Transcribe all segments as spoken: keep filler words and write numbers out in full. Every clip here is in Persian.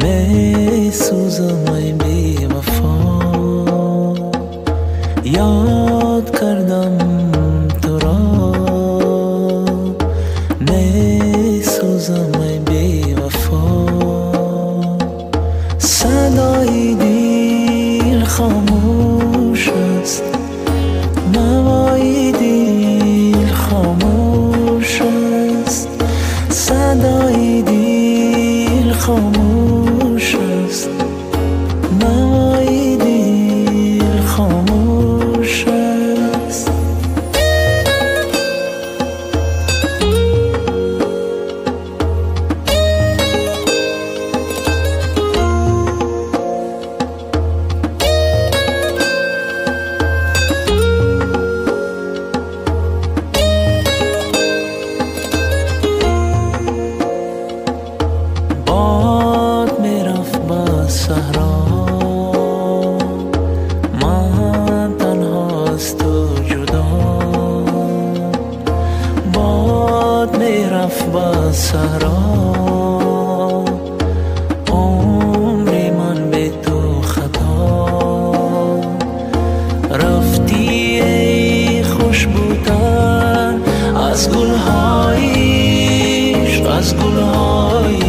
می سوزم ای بی وفا، یاد کردم تو را. می سوزم ای بی وفا، صدای دل خاموش است، نوای دل خاموش است، صدای دل خاموش است، نوای دل خاموش است. باد میرفت به صحرا، من تنها از تو جدا. باد میرفت به صحرا، عمری من به تو خطا. رفتی ای خوشبوتر از گلهایش، از گلهایش.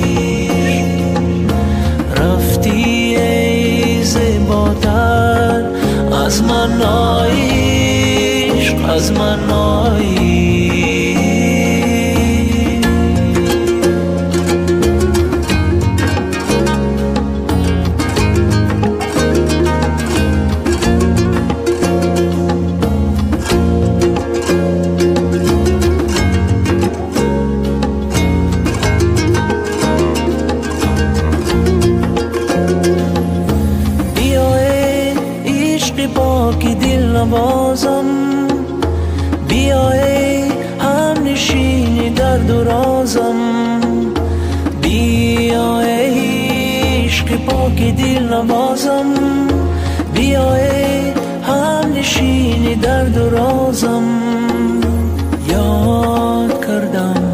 رفتی ای زیباتر از منایش، از منایش. پاکی دل نوازم، بیا ای هم نشینی در درازم. بیا ای عشق پاکی دل نوازم، بیا ای هم نشینی در درازم. یاد کردم